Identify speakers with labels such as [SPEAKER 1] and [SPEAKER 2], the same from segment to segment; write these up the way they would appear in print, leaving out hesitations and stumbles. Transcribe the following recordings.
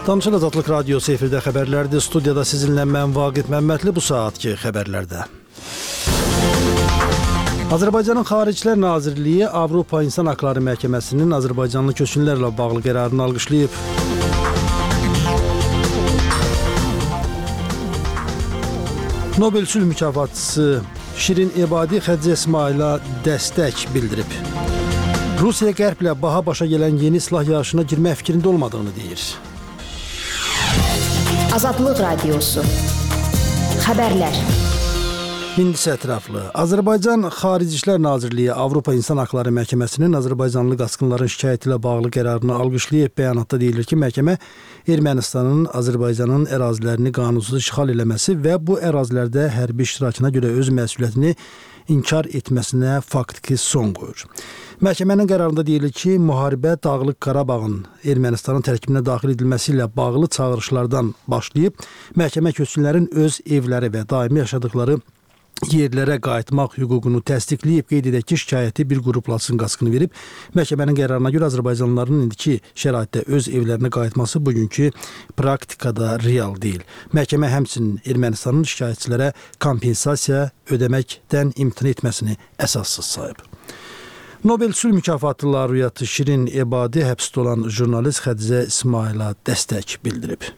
[SPEAKER 1] Danışıq Azadlıq Radiosu efirdə xəbərlərdir. Studiyada sizinlə mən Vaqif Məmmədli bu saatki xəbərlərdə. Azərbaycanın Xaricilər Nazirliyi Avropa İnsan Haqları Məhkəməsinin Azərbaycanlı köçkünlərlə bağlı qərarını alqışlayıb. Nobel sülh mükafatçısı Şirin Ebadi Xədicə İsmayıla dəstək bildirib. Rusiya qərblə baha başa gələn yeni silah yarışına girmək fikrində olmadığını deyir.
[SPEAKER 2] Azadlıq Radiosu Xəbərlər.
[SPEAKER 1] İndi isə ətraflı. Azərbaycan Xarici İşlər Nazirliyi Avropa İnsan Haqları Məhkəməsinin Azərbaycanlı qaçqınların şikayəti ilə bağlı qərarını alqışlayıb. Bəyanatda deyilir ki, məhkəmə Ermənistanın Azərbaycanın ərazilərini qanunsuz işğal eləməsi və bu ərazilərdə hərbi iştirakına görə öz məsuliyyətini inkar etməsinə faktiki son qoyur. Məhkəmənin qərarında deyilir ki, müharibə Dağlıq Qarabağın Ermənistanın tərkibinə daxil edilməsi ilə bağlı çağırışlardan başlayıb, məhkəmə köçkünlərin öz evləri və daimi yaşadıkları yerlərə qayıtmaq hüququnu təsdiqləyib. Qeyd edək ki, şikayəti bir qrup laçın qaçqını verib. Məhkəmənin qərarına görə Azərbaycanlıların indiki şəraitdə öz evlərinə qayıtması bugünkü praktikada real deyil. Məhkəmə həmçinin Ermənistanın şikayətçilərə kompensasiya ödəməkdən imtina etməsini əsassız sayıb. Nobel sülh mükafatı laureatı Şirin Ebadi həbsdə olan jurnalist Xədicə İsmayıla dəstək bildirib.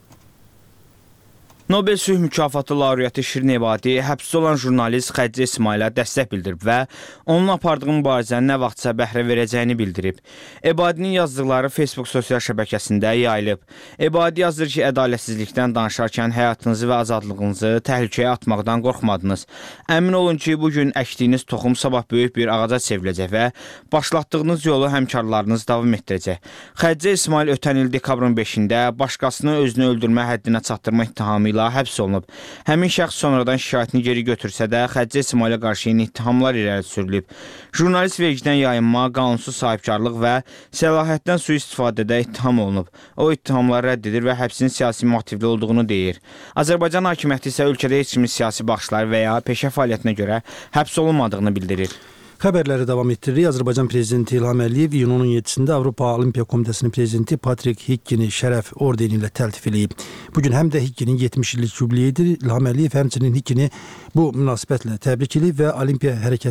[SPEAKER 3] Nobel sülh mükafatı laureatı Şirin Ebadi həbsdə olan jurnalist Xədicə İsmayıla dəstək bildirib və onun apardığı mübarizənin nə vaxtsa bəhrə verəcəyini bildirib. Ebadinin yazdıqları Facebook sosial şəbəkəsində yayılıb. Ebadi yazır ki, ədalətsizlikdən danışarkən həyatınızı və azadlığınızı təhlükəyə atmaqdan qorxmadınız. Əmin olun ki, bugün əkdiyiniz toxum sabah böyük bir ağaca çevriləcək və başlatdığınız yolu həmkarlarınız davam etdirəcək. Xədicə İsmayıl ötən il dekabrın 5-də başqasını özünü öldürmə həddinə çatdırma ittihamı həbs olunub. Həmin şəxs sonradan şikayətini geri götürsə də, Xədicə İsmayıla qarşı yeni ittihamlar irəli sürülüb. Jurnalist vergidən yayınma, qanunsuz sahibkarlıq və səlahiyyətdən sui-istifadədə ittiham olunub. O ittihamları rədd edir və həbsin siyasi motivli olduğunu deyir. Azərbaycan hakimiyyəti isə ölkədə heç kimin siyasi baxışları və ya peşə fəaliyyətinə görə həbs olunmadığını bildirir.
[SPEAKER 1] Xəbərləri davam etdiririk. Azərbaycan prezidenti İlham Əliyev iyunun 17-də Avropa Olimpiya Komitəsinin prezidenti Patrik Higgini şərəf ordeni ilə təltif edib. Bugün həm də Higginin 70 illik yubileyidir. İlham Əliyev həmçinin Higgini bu münasibətlə təbrik edib və Olimpiya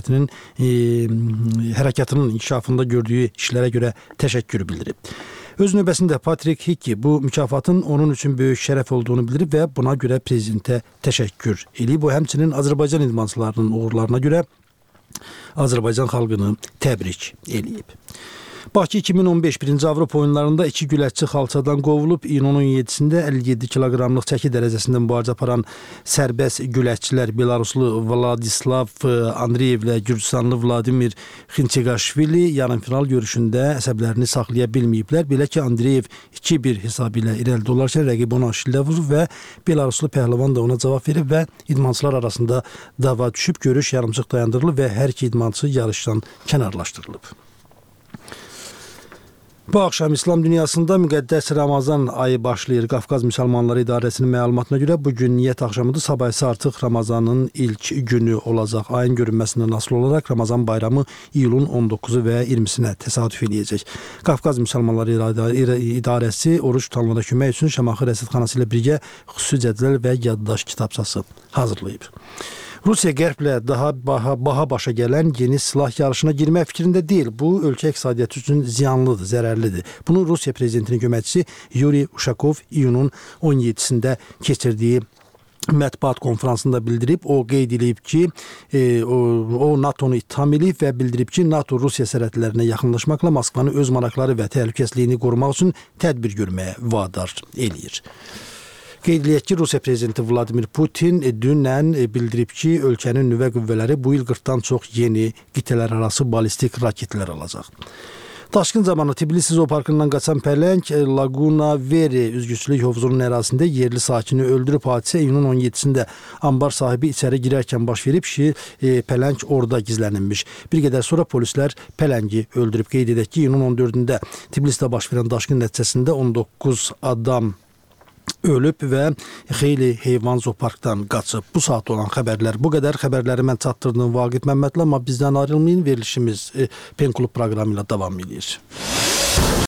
[SPEAKER 1] hərəkatının inkişafında gördüyü işlərə görə təşəkkür bildirib. Öz növbəsində Patrik Higgi bu mükafatın onun üçün böyük şərəf olduğunu bildirib və buna görə prezidentə təşəkkür edib. O həmçinin Azərbaycan idmançılarının uğurlarına görə Azərbaycan xalqını təbrik eləyib. Bakı 2015 birinci Avropa oyunlarında 2 güləşçi xalçadan qovulub. İyunun 17-də 57 kiloqramlıq çəki dərəcəsində mübarizə aparan sərbəst güləşçilər Belaruslu Vladislav Andreyev ilə Gürcüstanlı Vladimir Xinçeqaşvili yarımfinal görüşündə əsəblərini saxlaya bilməyiblər. Belə ki, Andreyev 2-1 hesabı ilə irəlidə olarkən rəqibi ona şillə vurub və Belaruslu pəhləvan da ona cavab verib və idmançılar arasında dava düşüb, görüş yarımçıq dayandırılıb və hər iki idmançı yarışdan kənarlaşdırılıb. Bu axşam İslam dünyasında müqəddəs Ramazan ayı başlayır. Qafqaz Müsəlmanları İdarəsinin məlumatına görə bugün niyyət axşamıdır. Sabah isə artıq Ramazanın ilk günü olacaq. Ayın görünməsindən asılı olaraq Ramazan bayramı iyulun 19-u və 20-sinə təsadüf edəcək. Qafqaz Müsəlmanları İdarəsi oruç tutanlara kömək üçün Şamaxı Rəsədxanası ilə birgə xüsusi cədvəl və yaddaş kitabçası hazırlayıb. Rusiya qərblə daha baha başa gələn yeni silah yarışına girmək fikrində deyil. Bu, ölkə iqtisadiyyatı üçün ziyanlıdır, zərərlidir. Bunu Rusiya prezidentinin köməkçisi Yuri Uşakov iyunun 17-sində keçirdiyi mətbuat konferansında bildirib. O qeyd edib ki, o NATO-nu ittiham edib və bildirib ki, NATO Rusiya sərhədlərinə yaxınlaşmaqla Moskvanı öz maraqları və təhlükəsizliyini qorumaq üçün tədbir görməyə vadar eləyir. Qeyd edək ki, Rusiya prezidenti Vladimir Putin dünən bildirib ki, ölkənin nüvə qüvvələri bu il 40-dan çox yeni qitələr arası balistik raketlər alacaq. Daşqın zamanı Tbilisi zooparkından qaçan pələng Laguna Veri üzgüçülük hovuzunun ərazisində yerli sakini öldürüb. Hadisə iyunun 17-sində ambar sahibi içəri girərkən baş verib ki, pələng orada gizlənilmiş. Bir qədər sonra polislər pələngi öldürüb. Qeyd edək ki, iyunun 14-də Tbilisidə baş verən daşqın nəticəsində 19 adam ölüb və xeyli heyvan zooparkdan qaçıb. Bu saat olan xəbərlər bu qədər. Xəbərləri mən çatdırdım Vaqif Məmmədli, amma bizdən ayrılmayın. Verilişimiz Pen Klub proqramı ilə davam edir.